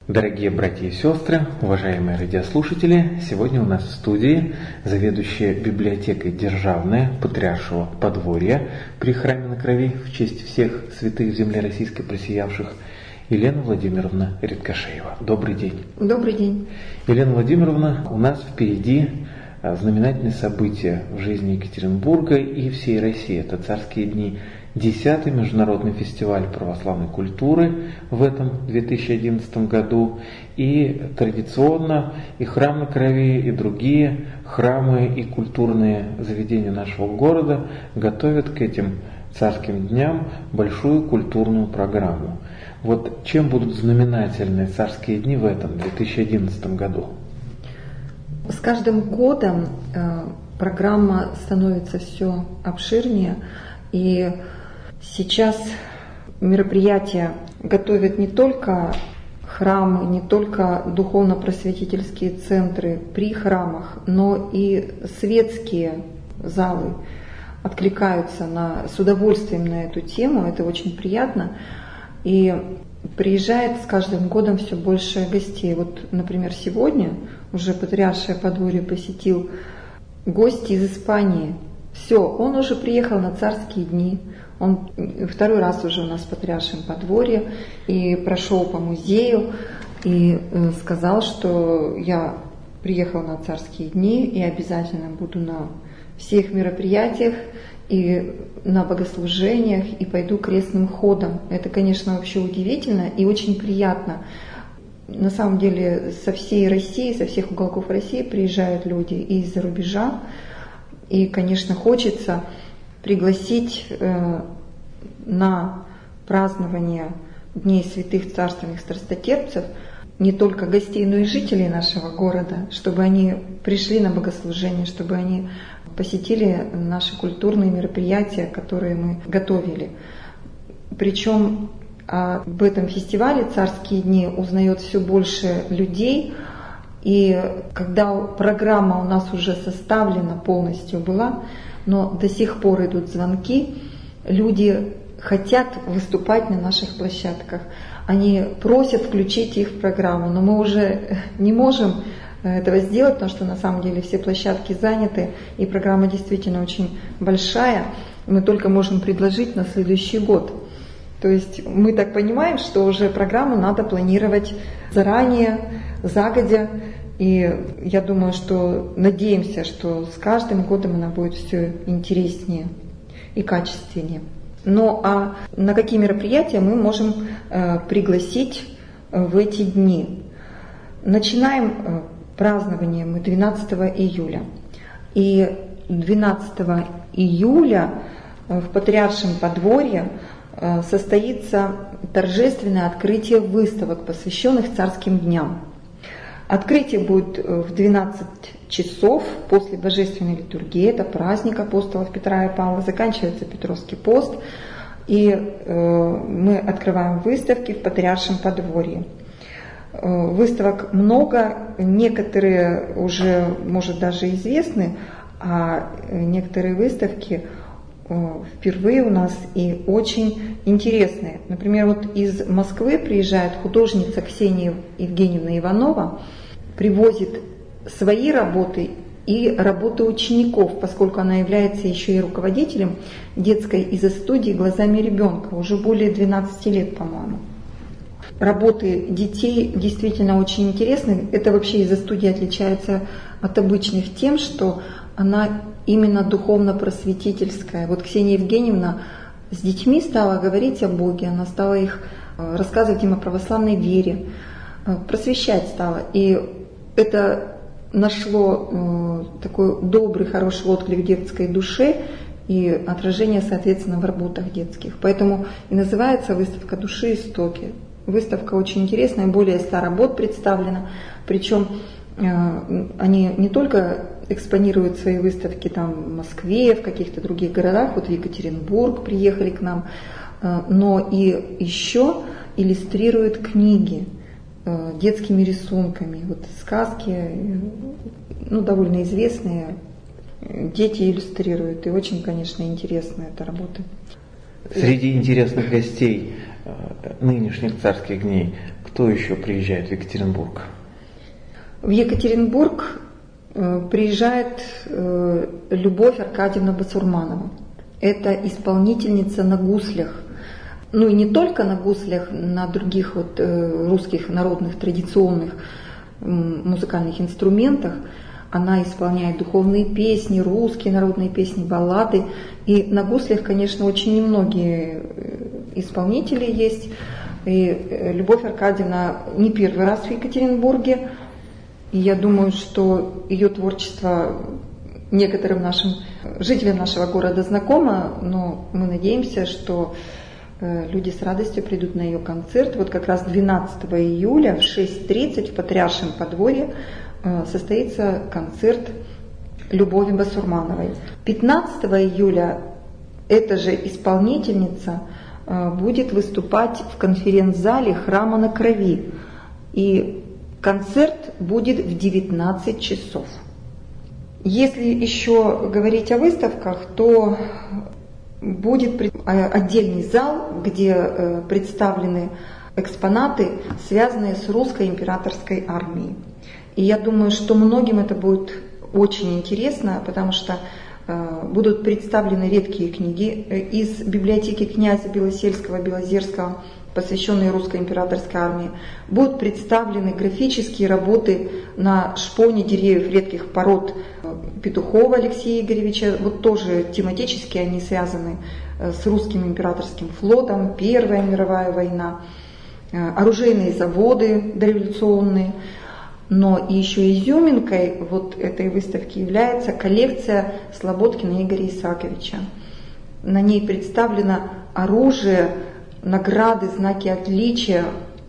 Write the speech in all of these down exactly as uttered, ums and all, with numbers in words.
Дорогие братья и сестры, уважаемые радиослушатели, сегодня у нас в студии заведующая библиотекой Державная Патриаршего подворья при Храме на Крови в честь всех святых в земле российской просиявших Елена Владимировна Редкашеева. Добрый день. Добрый день. Елена Владимировна, у нас впереди знаменательные события в жизни Екатеринбурга и всей России. Это царские дни. Десятый международный фестиваль православной культуры в этом две тысячи одиннадцатом году. И традиционно и Храм на Крови, и другие храмы и культурные заведения нашего города готовят к этим царским дням большую культурную программу. Вот чем будут знаменательны царские дни в этом две тысячи одиннадцатом году? С каждым годом э, программа становится все обширнее, и сейчас мероприятия готовят не только храмы, не только духовно-просветительские центры при храмах, но и светские залы откликаются на, с удовольствием на эту тему. Это очень приятно. И приезжает с каждым годом все больше гостей. Вот, например, сегодня уже Патриаршее подворье посетил гость из Испании. Все, он уже приехал на царские дни. Он второй раз уже у нас в Патриаршем подворье и прошел по музею и сказал, что я приехал на царские дни и обязательно буду на всех мероприятиях и на богослужениях и пойду крестным ходом. Это, конечно, вообще удивительно и очень приятно. На самом деле со всей России, со всех уголков России приезжают люди и из-за рубежа. И, конечно, хочется пригласить э, на празднование Дней святых царственных страстотерпцев не только гостей, но и жителей нашего города, чтобы они пришли на богослужение, чтобы они посетили наши культурные мероприятия, которые мы готовили. Причем об этом фестивале «Царские дни» узнает все больше людей. И когда программа у нас уже составлена полностью была, но до сих пор идут звонки, люди хотят выступать на наших площадках. Они просят включить их в программу, но мы уже не можем этого сделать, потому что на самом деле все площадки заняты, и программа действительно очень большая. Мы только можем предложить на следующий год. То есть мы так понимаем, что уже программу надо планировать заранее, загодя. И я думаю, что надеемся, что с каждым годом она будет все интереснее и качественнее. Ну а на какие мероприятия мы можем э, пригласить в эти дни? Начинаем э, празднование мы двенадцатого июля. И двенадцатого июля э, в Патриаршем подворье э, состоится торжественное открытие выставок, посвященных царским дням. Открытие будет в двенадцать часов после Божественной литургии, это праздник апостолов Петра и Павла, заканчивается Петровский пост, и э, мы открываем выставки в Патриаршем подворье. Э, выставок много, некоторые уже, может, даже известны, а некоторые выставки э, впервые у нас и очень интересные. Например, вот из Москвы приезжает художница Ксения Евгеньевна Иванова, привозит свои работы и работы учеников, поскольку она является еще и руководителем детской изо-студии «Глазами ребенка» уже более двенадцати лет, по-моему. Работы детей действительно очень интересны. Это вообще изо-студия отличается от обычных тем, что она именно духовно-просветительская. Вот Ксения Евгеньевна с детьми стала говорить о Боге, она стала их рассказывать им о православной вере, просвещать стала. И это нашло э, такой добрый, хороший отклик в детской душе и отражение, соответственно, в работах детских. Поэтому и называется выставка «Души истоки». Выставка очень интересная, более ста работ представлено. Причем э, они не только экспонируют свои выставки там, в Москве, в каких-то других городах, вот в Екатеринбург приехали к нам, э, но и еще иллюстрируют книги детскими рисунками, вот сказки, ну, довольно известные, дети иллюстрируют, и очень, конечно, интересная эта работа. Среди интересных гостей нынешних царских дней Кто еще приезжает в Екатеринбург? В Екатеринбург приезжает Любовь Аркадьевна Басурманова. Это исполнительница на гуслях. Ну и не только на гуслях, на других вот русских народных традиционных музыкальных инструментах. Она исполняет духовные песни, русские народные песни, баллады. И на гуслях, конечно, очень немногие исполнители есть. И Любовь Аркадьевна не первый раз в Екатеринбурге. И я думаю, что ее творчество некоторым нашим жителям нашего города знакомо, но мы надеемся, что люди с радостью придут на ее концерт. Вот как раз двенадцатого июля в шесть тридцать в Патриаршем подворье состоится концерт Любови Басурмановой. пятнадцатого июля эта же исполнительница будет выступать в конференц-зале Храма на Крови. И концерт будет в девятнадцать часов. Если еще говорить о выставках, то будет отдельный зал, где представлены экспонаты, связанные с русской императорской армией. И я думаю, что многим это будет очень интересно, потому что э, будут представлены редкие книги из библиотеки князя Белосельского-Белозерского, посвященные русской императорской армии. Будут представлены графические работы на шпоне деревьев редких пород Петухова Алексея Игоревича. Вот тоже тематически они связаны с русским императорским флотом, Первая мировая война, оружейные заводы дореволюционные. Но еще изюминкой вот этой выставки является коллекция Слободкина Игоря Исааковича. На ней представлено оружие, награды, знаки отличия,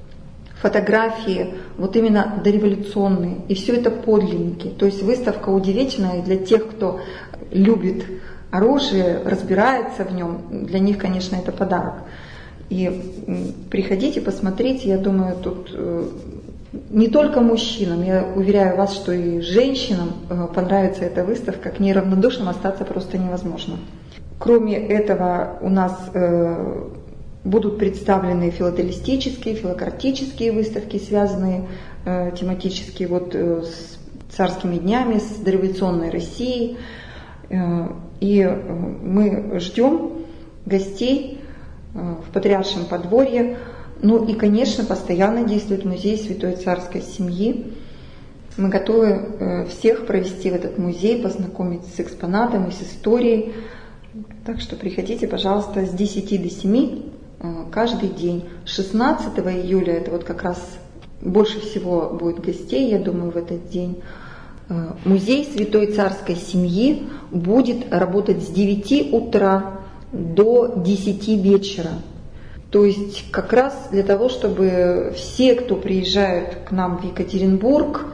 фотографии, вот именно дореволюционные. И все это подлинники. То есть выставка удивительная для тех, кто любит оружие, разбирается в нем. Для них, конечно, это подарок. И приходите, посмотрите, я думаю, тут не только мужчинам, я уверяю вас, что и женщинам понравится эта выставка, к ней равнодушным остаться просто невозможно. Кроме этого, у нас будут представлены филателистические, филокартические выставки, связанные тематически вот с царскими днями, с дореволюционной Россией. И мы ждем гостей в Патриаршем подворье. Ну и, конечно, постоянно действует музей Святой Царской семьи. Мы готовы всех провести в этот музей, познакомить с экспонатами, с историей. Так что приходите, пожалуйста, с десяти до семи каждый день. шестнадцатого июля, это вот как раз больше всего будет гостей, я думаю, в этот день. Музей Святой Царской семьи будет работать с девяти утра до десяти вечера. То есть как раз для того, чтобы все, кто приезжает к нам в Екатеринбург,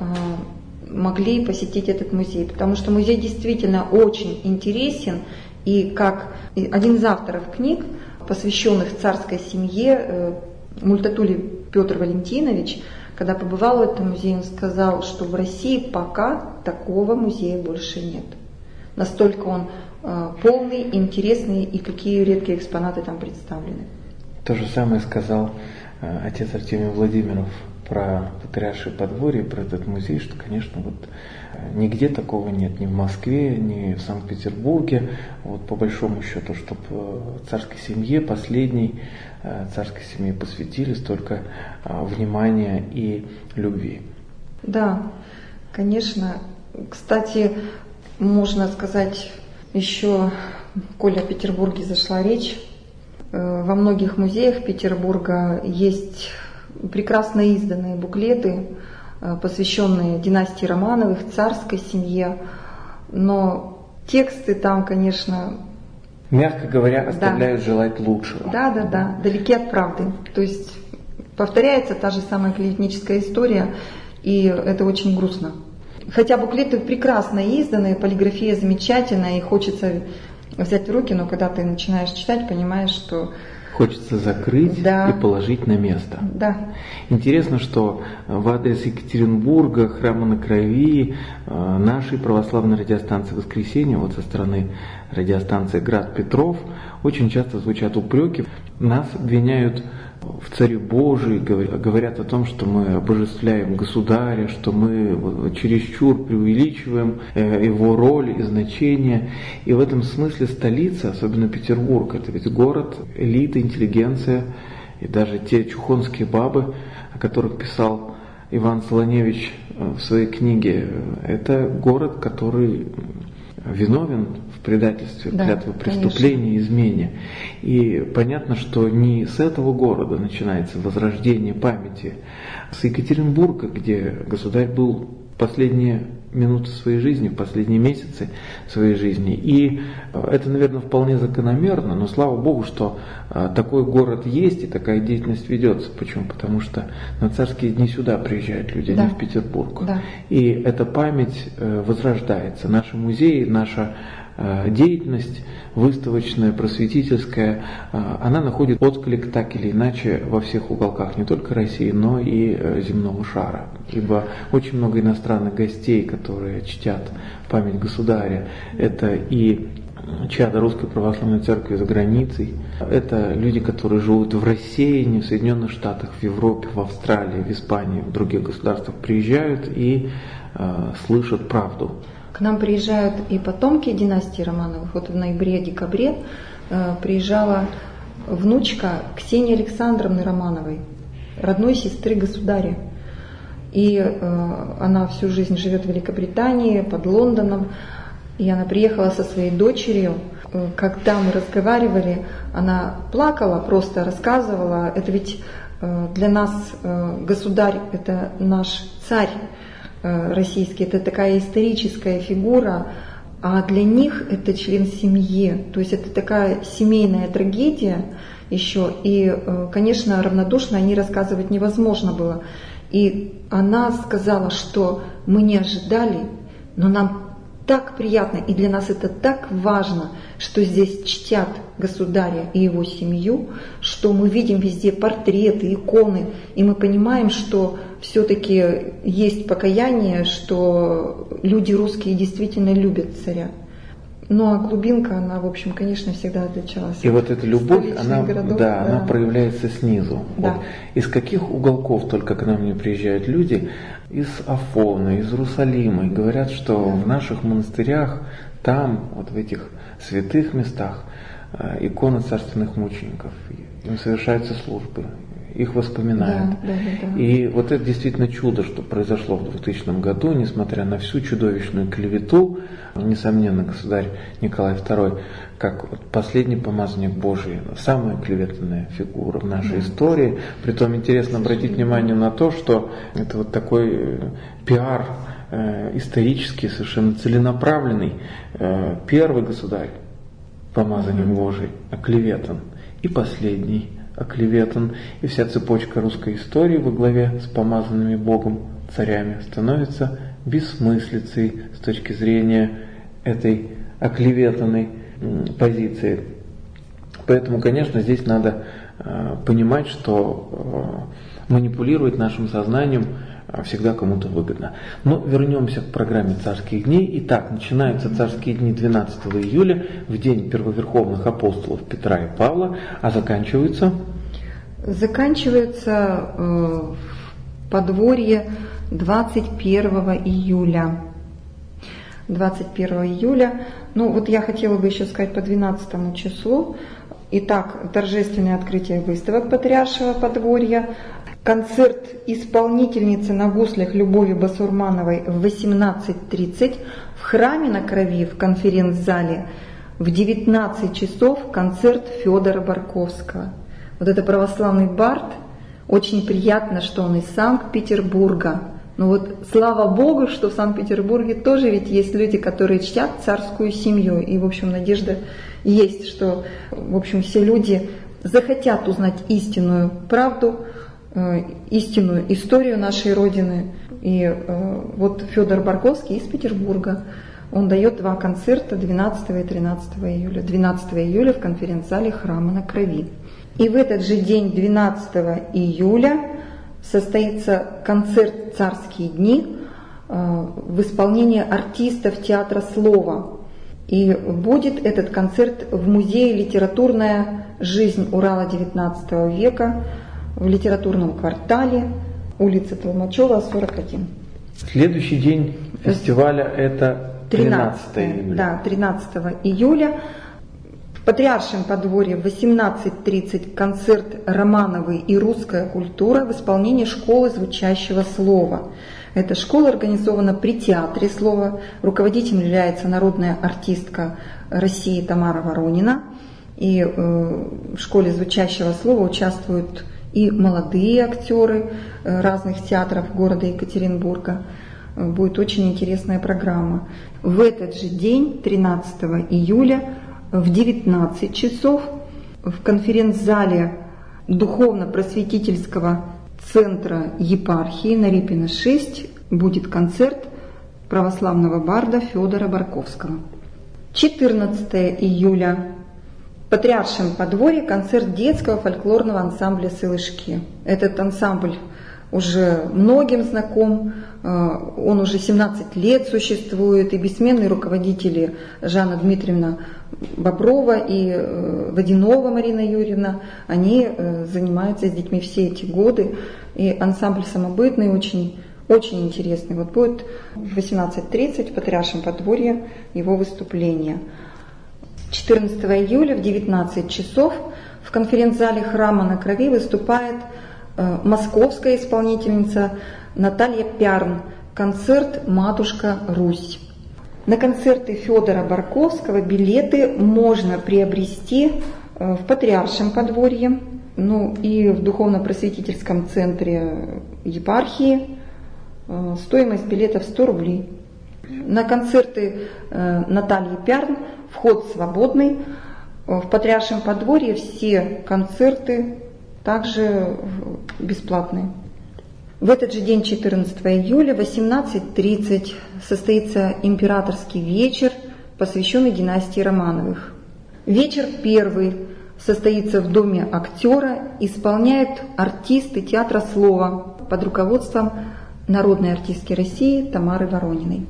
могли посетить этот музей. Потому что музей действительно очень интересен. И как один из авторов книг, посвященных царской семье, Мультатули Петр Валентинович, когда побывал в этом музее, он сказал, что в России пока такого музея больше нет. Настолько он полный, интересный и какие редкие экспонаты там представлены. То же самое сказал э, отец Артемий Владимиров про Патриаршее подворье, про этот музей, что, конечно, вот э, нигде такого нет, ни в Москве, ни в Санкт-Петербурге. Вот по большому счету, чтобы э, царской семье, последней э, царской семье посвятили столько э, внимания и любви. Да, конечно. Кстати, можно сказать еще, коли о Петербурге зашла речь, во многих музеях Петербурга есть прекрасно изданные буклеты, посвященные династии Романовых, царской семье, но тексты там, конечно, мягко говоря, оставляют да. желать лучшего. Да, да, да, далеки от правды. То есть повторяется та же самая клеветническая история, и это очень грустно. Хотя буклеты прекрасно изданы, полиграфия замечательная, и хочется взять в руки, но когда ты начинаешь читать, понимаешь, что... Хочется закрыть да. и положить на место. Да. Интересно, что в адрес Екатеринбурга, Храма на Крови, нашей православной радиостанции «Воскресенье», вот со стороны радиостанции «Град Петров», очень часто звучат упреки. Нас обвиняют в Царе Божий, говорят о том, что мы обожествляем государя, что мы чересчур преувеличиваем его роль и значение. И в этом смысле столица, особенно Петербург, это ведь город, элита, интеллигенция, и даже те чухонские бабы, о которых писал Иван Солоневич в своей книге, это город, который виновен в предательстве, да, клятвы преступления, измене. И понятно, что не с этого города начинается возрождение памяти, с Екатеринбурга, где государь был последние минуты своей жизни, в последние месяцы своей жизни. И это, наверное, вполне закономерно, но слава Богу, что такой город есть и такая деятельность ведется. Почему? Потому что на царские дни сюда приезжают люди, да, не в Петербург. Да. И эта память возрождается. Наши музеи, наша деятельность выставочная, просветительская, она находит отклик так или иначе во всех уголках не только России, но и земного шара. Ибо очень много иностранных гостей, которые чтят память государя, это и чада Русской Православной Церкви за границей, это люди, которые живут в России, в Соединенных Штатах, в Европе, в Австралии, в Испании, в других государствах, приезжают и э, слышат правду. К нам приезжают и потомки династии Романовых. Вот в ноябре-декабре э, приезжала внучка Ксении Александровны Романовой, родной сестры государя. И э, она всю жизнь живет в Великобритании, под Лондоном. И она приехала со своей дочерью. Э, когда мы разговаривали, она плакала, просто рассказывала. Это ведь э, для нас э, государь – это наш царь российский, это такая историческая фигура, а для них это член семьи, то есть это такая семейная трагедия еще, и, конечно, равнодушно о ней рассказывать невозможно было. И она сказала, что мы не ожидали, но нам так приятно, и для нас это так важно, что здесь чтят государя и его семью, что мы видим везде портреты, иконы, и мы понимаем, что все-таки есть покаяние, что люди русские действительно любят царя. Ну а глубинка, она, в общем, конечно, всегда отличалась. И вот эта любовь, она, городов, да, да. она проявляется снизу. Да. Вот. Из каких уголков только к нам не приезжают люди, из Афона, из Иерусалима, и говорят, что да. в наших монастырях, там, вот в этих святых местах, иконы царственных мучеников, им совершаются службы, их воспоминают. Да, да, да, да. И вот это действительно чудо, что произошло в двухтысячном году, несмотря на всю чудовищную клевету. Несомненно, государь Николай второй, как вот последний помазанник Божий, самая клеветанная фигура в нашей да. истории. Притом интересно обратить внимание на то, что это вот такой пиар э, исторический, совершенно целенаправленный. Э, первый государь, помазанник mm-hmm. Божий, оклеветан, и последний оклеветан, и вся цепочка русской истории во главе с помазанными Богом царями становится бессмыслицей с точки зрения этой оклеветанной позиции. Поэтому, конечно, здесь надо э, понимать, что э, манипулировать нашим сознанием всегда кому-то выгодно. Но вернемся к программе «Царских дней». Итак, начинаются царские дни двенадцатого июля, в день первоверховных апостолов Петра и Павла, а заканчиваются? Заканчивается э, в подворье двадцать первого июля. двадцать первого июля. Ну вот я хотела бы еще сказать по двенадцатому числу. Итак, торжественное открытие выставок Патриаршего подворья. Концерт исполнительницы на гуслях Любови Басурмановой в восемнадцать тридцать в храме на Крови в конференц-зале. В девятнадцать часов концерт Федора Барковского. Вот это православный бард. Очень приятно, что он из Санкт-Петербурга. Но вот слава Богу, что в Санкт-Петербурге тоже ведь есть люди, которые чтят царскую семью. И, в общем, надежда есть, что, в общем, все люди захотят узнать истинную правду, истинную историю нашей Родины. И э, вот Федор Барковский из Петербурга, он дает два концерта двенадцатого и тринадцатого июля. двенадцатого июля в конференц-зале храма на Крови. И в этот же день, двенадцатого июля, состоится концерт «Царские дни» э, в исполнении артистов театра «Слова». И будет этот концерт в музее «Литературная жизнь Урала девятнадцатого века». в литературном квартале, улица Толмачева, сорок один. Следующий день фестиваля это тринадцатое июля. Да, тринадцатого июля. В Патриаршем подворье в восемнадцать тридцать концерт «Романовы и русская культура» в исполнении школы звучащего слова. Эта школа организована при Театре слова. Руководителем является народная артистка России Тамара Воронина. И в школе звучащего слова участвуют и молодые актеры разных театров города Екатеринбурга. Будет очень интересная программа. В этот же день, тринадцатого июля, в девятнадцать часов в конференц-зале Духовно-просветительского центра епархии на Репина шесть будет концерт православного барда Федора Барковского. четырнадцатого июля в Патриаршем подворье концерт детского фольклорного ансамбля «Сылышки». Этот ансамбль уже многим знаком, он уже семнадцать лет существует, и бессменные руководители Жанна Дмитриевна Боброва и Водянова Марина Юрьевна, они занимаются с детьми все эти годы, и ансамбль самобытный, очень, очень интересный. Вот будет в восемнадцать тридцать в Патриаршем подворье его выступление. четырнадцатого июля в девятнадцать часов в конференц-зале Храма на Крови выступает московская исполнительница Наталья Пярн, концерт «Матушка Русь». На концерты Федора Барковского билеты можно приобрести в Патриаршем подворье, ну и в Духовно-просветительском центре епархии. Стоимость билетов сто рублей. На концерты Натальи Пярн вход свободный. В Патриаршем подворье все концерты также бесплатные. В этот же день, четырнадцатого июля, в восемнадцать тридцать состоится императорский вечер, посвященный династии Романовых. Вечер первый состоится в Доме актера, исполняют артисты театра слова под руководством народной артистки России Тамары Ворониной.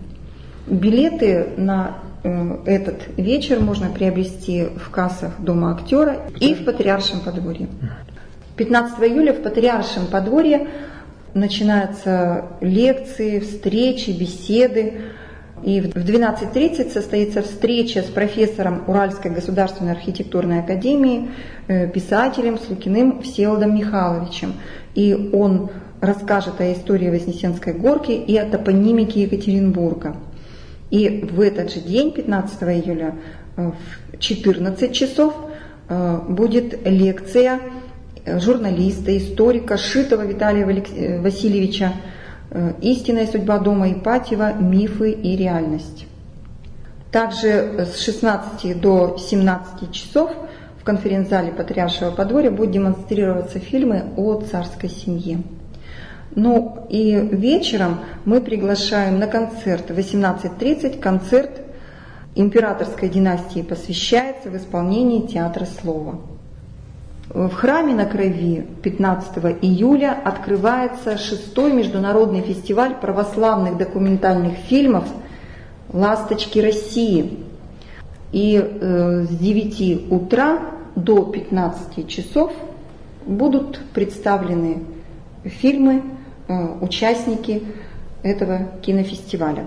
Билеты на э, этот вечер можно приобрести в кассах Дома актера и в Патриаршем подворье. пятнадцатого июля в Патриаршем подворье начинаются лекции, встречи, беседы. И в двенадцать тридцать состоится встреча с профессором Уральской государственной архитектурной академии, писателем Слукиным Всеволодом Михайловичем. И он расскажет о истории Вознесенской горки и о топонимике Екатеринбурга. И в этот же день, пятнадцатого июля, в четырнадцать часов, будет лекция журналиста, историка Шитова Виталия Васильевича «Истинная судьба дома Ипатьева. Мифы и реальность». Также с шестнадцати до семнадцати часов в конференц-зале Патриаршего подворья будут демонстрироваться фильмы о царской семье. Ну и вечером мы приглашаем на концерт в восемнадцать тридцать. Концерт императорской династии посвящается в исполнении театра слова. В Храме на Крови пятнадцатого июля открывается шестой международный фестиваль православных документальных фильмов «Ласточки России». И э, с девяти утра до пятнадцати часов будут представлены фильмы, э, участники этого кинофестиваля.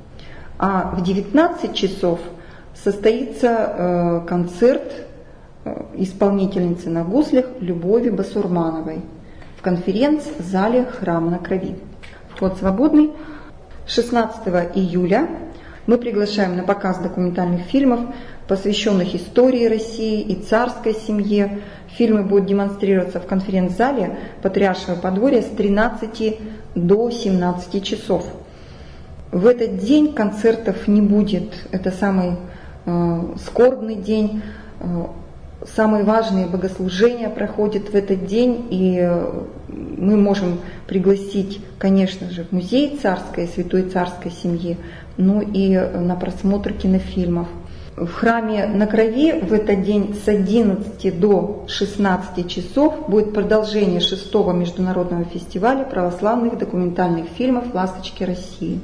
А в девятнадцать часов состоится э, концерт исполнительницы на гуслях Любови Басурмановой в конференц-зале Храма на Крови. Вход свободный. шестнадцатого июля мы приглашаем на показ документальных фильмов, посвященных истории России и царской семье. Фильмы будут демонстрироваться в конференц-зале Патриаршего подворья с тринадцати до семнадцати часов. В этот день концертов не будет. Это самый э, скорбный день. Э, Самые важные богослужения проходят в этот день, и мы можем пригласить, конечно же, в музей царской, святой царской семьи, ну и на просмотр кинофильмов. В Храме на Крови в этот день с одиннадцати до шестнадцати часов будет продолжение шестого международного фестиваля православных документальных фильмов «Ласточки России».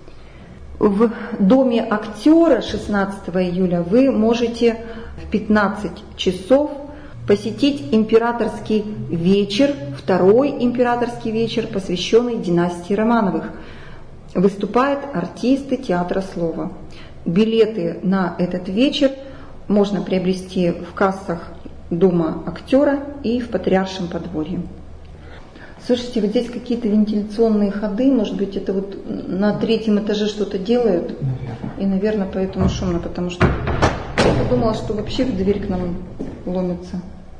В Доме актера шестнадцатого июля вы можете в пятнадцать часов посетить императорский вечер, второй императорский вечер, посвященный династии Романовых. Выступают артисты театра слова. Билеты на этот вечер можно приобрести в кассах Дома актера и в Патриаршем подворье. Слушайте, вот здесь какие-то вентиляционные ходы, может быть, это вот на третьем этаже что-то делают? Наверное. И, наверное, поэтому шумно, потому что я подумала, что вообще в дверь к нам ломится.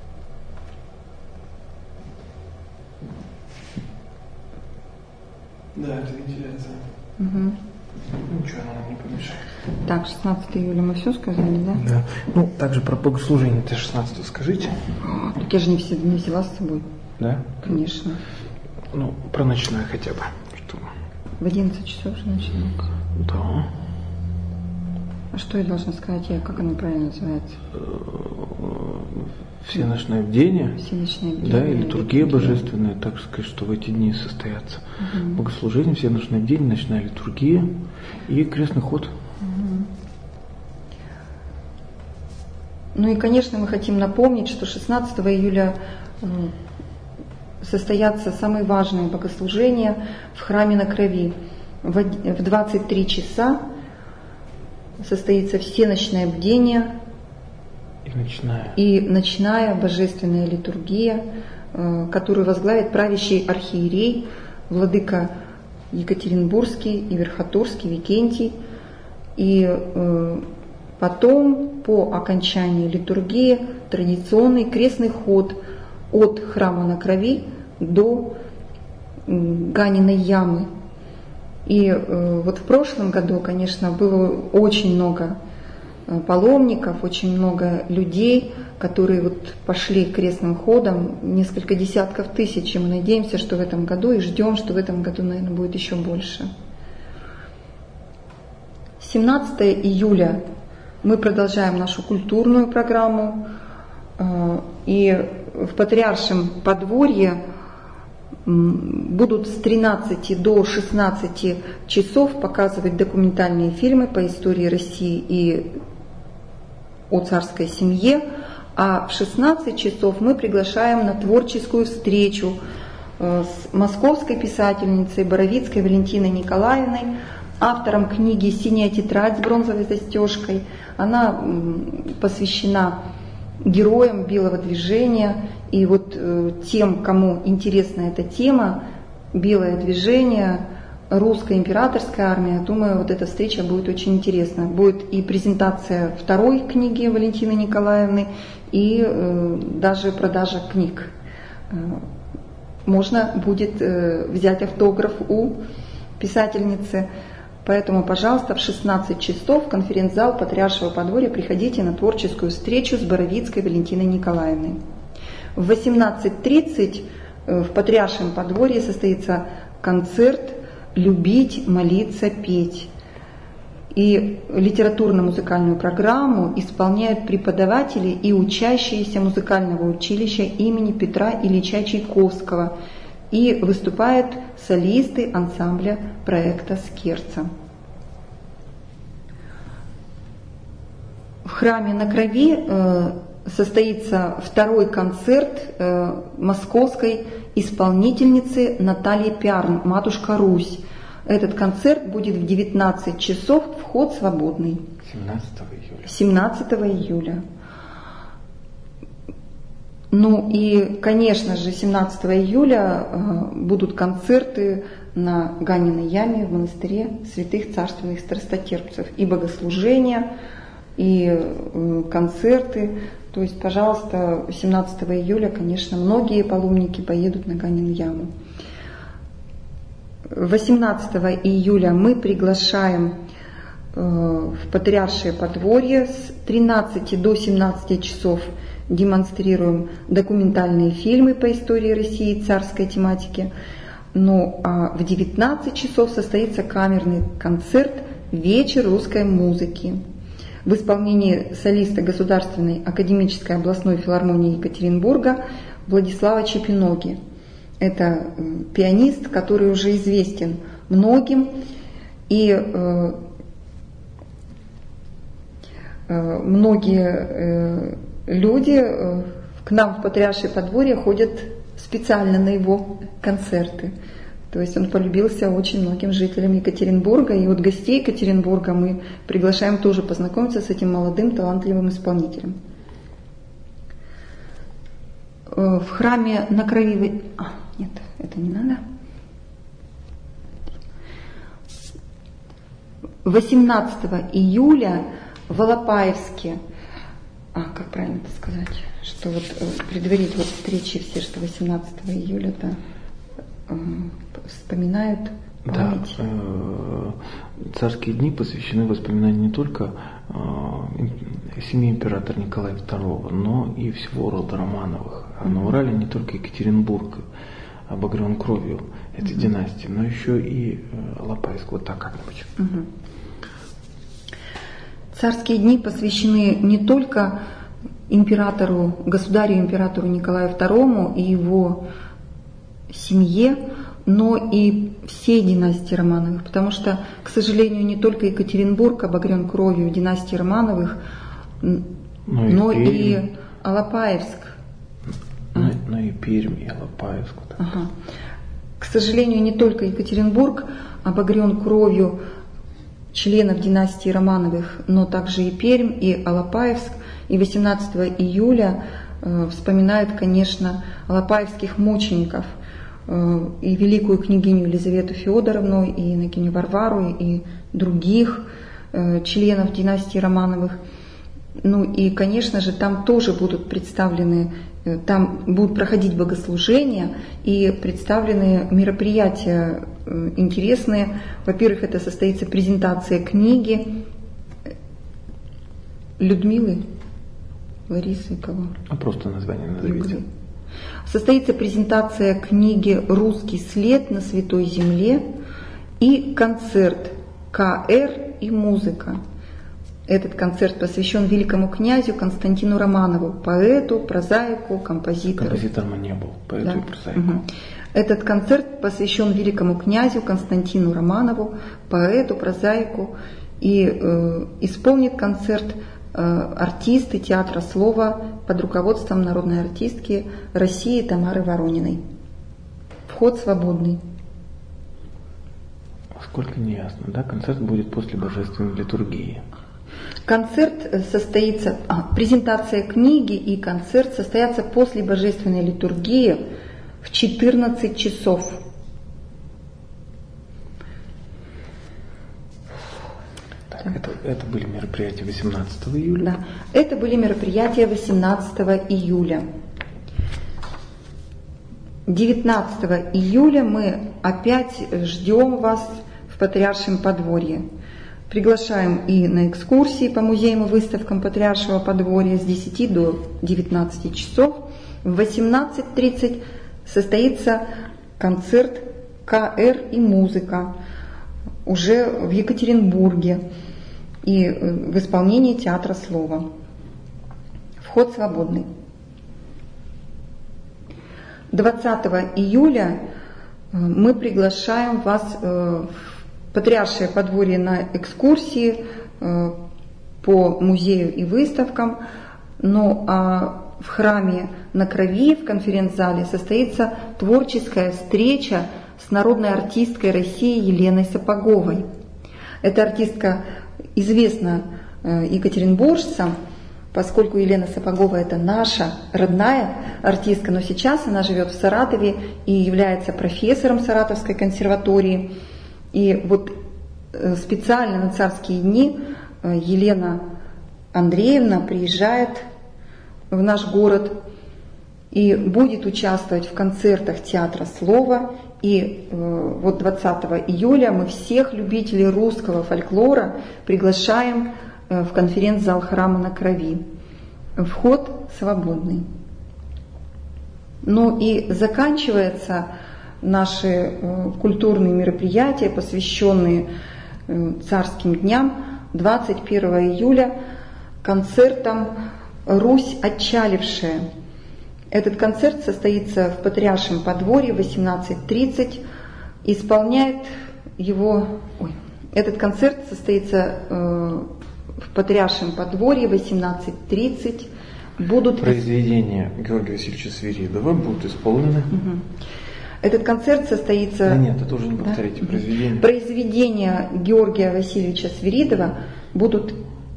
Да, это вентиляция. Угу. Ничего, она нам не помешает. Так, шестнадцатого июля мы все сказали, да? Да. Ну, также про богослужение-то шестнадцатого скажите. Так я же не, все, не взяла с собой. Да? Конечно. Ну, про ночное хотя бы. Что? В одиннадцать часов же начинается. Да. А что я должна сказать? Я, как оно правильно называется? Всеночное бдение. Всеночное бдение. Да, и литургия божественная, так сказать, что в эти дни состоятся. Угу. Богослужение, всеночное бдение, ночная литургия и крестный ход. Угу. Ну и, конечно, мы хотим напомнить, что шестнадцатого июля состоятся самые важные богослужения в храме на Крови. В двадцать три часа состоится всеночное бдение и ночная. и ночная божественная литургия, которую возглавит правящий архиерей, владыка Екатеринбургский и Верхотурский Викентий. И потом, по окончании литургии, традиционный крестный ход от храма на Крови до Ганиной ямы. И э, вот в прошлом году, конечно, было очень много э, паломников, очень много людей, которые вот пошли крестным ходом, несколько десятков тысяч, и мы надеемся, что в этом году, и ждем, что в этом году, наверное, будет еще больше. семнадцатого июля мы продолжаем нашу культурную программу, э, и в Патриаршем подворье будут с тринадцати до шестнадцати часов показывать документальные фильмы по истории России и о царской семье, а в шестнадцать часов мы приглашаем на творческую встречу с московской писательницей Боровицкой Валентиной Николаевной, автором книги «Синяя тетрадь» с бронзовой застежкой. Она посвящена героям Белого движения. И вот э, тем, кому интересна эта тема, Белое движение, русская императорская армия, думаю, вот эта встреча будет очень интересна. Будет и презентация второй книги Валентины Николаевны, и э, даже продажа книг. Э, можно будет э, взять автограф у писательницы. Поэтому, пожалуйста, в шестнадцать часов в конференц-зал Патриаршего подворья приходите на творческую встречу с Боровицкой Валентиной Николаевной. В восемнадцать тридцать в Патриаршем подворье состоится концерт «Любить, молиться, петь». И литературно-музыкальную программу исполняют преподаватели и учащиеся музыкального училища имени Петра Ильича Чайковского. И выступают солисты ансамбля проекта «Скерца». В храме на Крови э, состоится второй концерт э, московской исполнительницы Натальи Пярн «Матушка Русь». Этот концерт будет в девятнадцать часов, вход свободный. семнадцатого июля. семнадцатого июля. Ну и, конечно же, семнадцатого июля э, будут концерты на Ганиной яме в монастыре святых царственных страстотерпцев. И богослужения, и э, концерты. То есть, пожалуйста, семнадцатого июля, конечно, многие паломники поедут на Ганину яму. восемнадцатого июля мы приглашаем э, в Патриаршее подворье с тринадцати до семнадцати часов. Демонстрируем документальные фильмы по истории России и царской тематике. Ну а в девятнадцать часов состоится камерный концерт «Вечер русской музыки» в исполнении солиста Государственной академической областной филармонии Екатеринбурга Владислава Чепиноги. Это пианист, который уже известен многим, и э, э, многие э, люди, к нам в Патриаршее подворье ходят специально на его концерты. То есть он полюбился очень многим жителям Екатеринбурга. И вот гостей Екатеринбурга мы приглашаем тоже познакомиться с этим молодым, талантливым исполнителем. В храме на Крови... А, нет, это не надо. восемнадцатого июля в Алапаевске, а, как правильно это сказать, что вот предварить вот встречи все, что восемнадцатого июля-то э, вспоминают память. Да, э, царские дни посвящены воспоминанию не только э, семьи императора Николая второго, но и всего рода Романовых. А на Урале не только Екатеринбург обогрен кровью этой mm-hmm. династии, но еще и э, Алапаевск, вот так как-нибудь. Mm-hmm. Царские дни посвящены не только императору, государю-императору Николаю второму и его семье, но и всей династии Романовых, потому что, к сожалению, не только Екатеринбург обогрен кровью династии Романовых, но, но и, и Алапаевск. Но, но и Пермь, и Алапаевск. Да. Ага. К сожалению, не только Екатеринбург обогрен кровью членов династии Романовых, но также и Пермь, и Алапаевск. И восемнадцатого июля э, вспоминают, конечно, алапаевских мучеников, э, и великую княгиню Елизавету Феодоровну, и Иннокеню Варвару, и других э, членов династии Романовых. Ну и, конечно же, там тоже будут представлены, э, там будут проходить богослужения и представлены мероприятия э, интересные. Во-первых, это состоится презентация книги Людмилы, Ларисы, кого? А просто название назовите. Состоится презентация книги «Русский след на Святой Земле» и концерт «ка эр и музыка». Этот концерт посвящен великому князю Константину Романову, поэту, прозаику, композитору. Композитором не был, поэту да. и прозаику. Угу. Этот концерт посвящен великому князю Константину Романову, поэту, прозаику. И э, исполнит концерт артисты театра слова под руководством народной артистки России Тамары Ворониной. Вход свободный. Сколько не ясно, да? Концерт будет после божественной литургии. Концерт состоится, а, презентация книги и концерт состоятся после божественной литургии в четырнадцать часов. Это, это были мероприятия восемнадцатого июля? Да, это были мероприятия восемнадцатого июля. девятнадцатого июля мы опять ждем вас в Патриаршем подворье. Приглашаем и на экскурсии по музеям и выставкам Патриаршего подворья с десяти до девятнадцати часов. В восемнадцать тридцать состоится концерт «ка эр и музыка» уже в Екатеринбурге и в исполнении театра слова. Вход свободный. двадцатого июля мы приглашаем вас в Патриаршее подворье на экскурсии по музею и выставкам. Ну а в храме на Крови, в конференц-зале, состоится творческая встреча с народной артисткой России Еленой Сапоговой. Эта артистка известна екатеринбуржцам, поскольку Елена Сапогова – это наша родная артистка, но сейчас она живет в Саратове и является профессором Саратовской консерватории. И вот специально на царские дни Елена Андреевна приезжает в наш город и будет участвовать в концертах театра слова. И э, вот двадцатого июля мы всех любителей русского фольклора приглашаем э, в конференц-зал храма на Крови. Вход свободный. Ну и заканчивается наши э, культурные мероприятия, посвященные э, царским дням, двадцать первого июля концертом «Русь отчалившая». Этот концерт состоится в Патриаршем подворье в восемнадцать тридцать. Исполняет его... Ой, этот концерт состоится э, в Патриаршем подворье в восемнадцать тридцать. будут... Произведения Георгия Васильевича Свиридова будут исполнены. Угу. Этот концерт состоится... Да нет, это уже не повторите, да? Произведения. Произведения Георгия Васильевича Свиридова будут...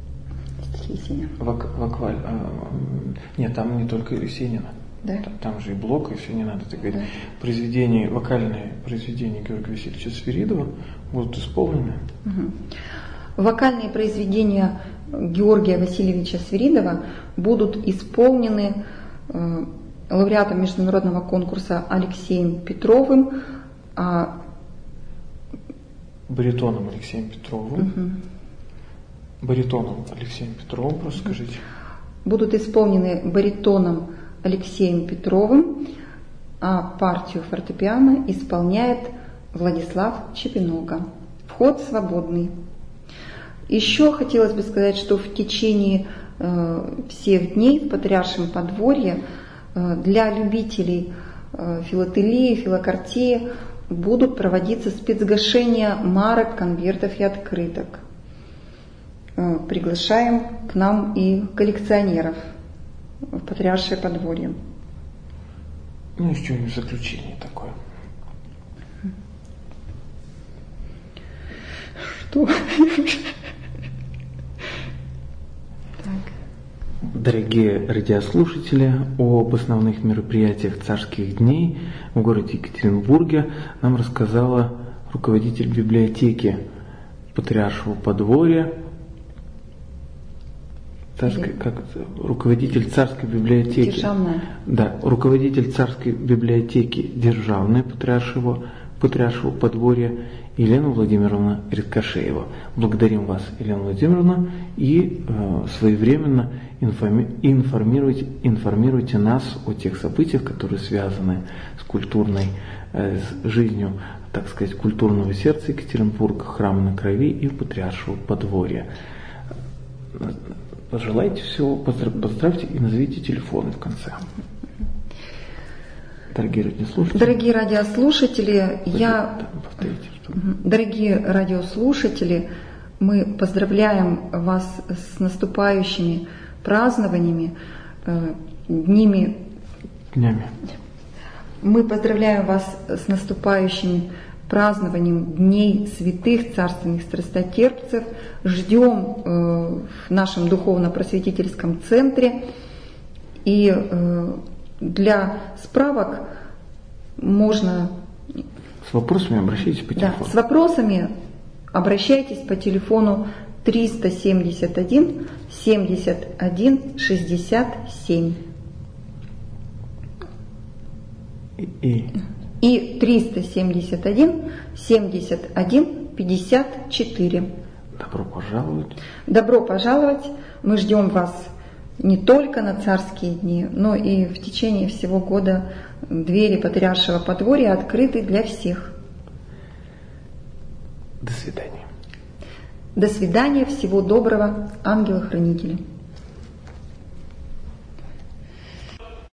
Вок, вокаль, а, нет, там не только Есенина. Да? Там, там же и Блок, и все, не надо так говорить. Да. Произведения, вокальные произведения Георгия Васильевича Свиридова будут исполнены. Угу. Вокальные произведения Георгия Васильевича Свиридова будут исполнены э, лауреатом международного конкурса Алексеем Петровым, а... баритоном Алексеем Петровым. Угу. Баритоном Алексеем Петровым, просто скажите. Будут исполнены баритоном Алексеем Петровым, а партию фортепиано исполняет Владислав Чепинога. Вход свободный. Еще хотелось бы сказать, что в течение э, всех дней в Патриаршем подворье э, для любителей э, филателии, филокартии будут проводиться спецгашения марок, конвертов и открыток. Э, приглашаем к нам и коллекционеров в Патриаршее подворье. Ну, еще и заключение такое. Что? Дорогие радиослушатели, об основных мероприятиях царских дней в городе Екатеринбурге нам рассказала руководитель библиотеки Патриаршего подворья, царской, как это, руководитель царской библиотеки. Державная. Да, руководитель царской библиотеки Державной Патриаршего, Патриаршего подворья Елена Владимировна Редкошеева. Благодарим вас, Елена Владимировна, и э, своевременно информи- информируйте, информируйте нас о тех событиях, которые связаны с культурной э, с жизнью, так сказать, культурного сердца Екатеринбурга, храма на крови и Патриаршего подворья. Пожелайте всего, поздрав- поздравьте и назовите телефоны в конце. Дорогие радиослушатели, Дорогие радиослушатели, я... повторите, что... Дорогие радиослушатели, мы поздравляем вас с наступающими празднованиями, э, днями. Днями. Мы поздравляем вас с наступающим празднованием Дней святых царственных страстотерпцев. Ждем э, в нашем духовно-просветительском центре. И э, для справок можно... С вопросами обращайтесь по телефону. Да, с вопросами обращайтесь по телефону триста семьдесят один семьдесят один шестьдесят семь. И, и... И триста семьдесят один семьдесят один пятьдесят четыре. Добро пожаловать. Добро пожаловать. Мы ждем вас не только на царские дни, но и в течение всего года. Двери Патриаршего подворья открыты для всех. До свидания. До свидания. Всего доброго. Ангелы-хранители.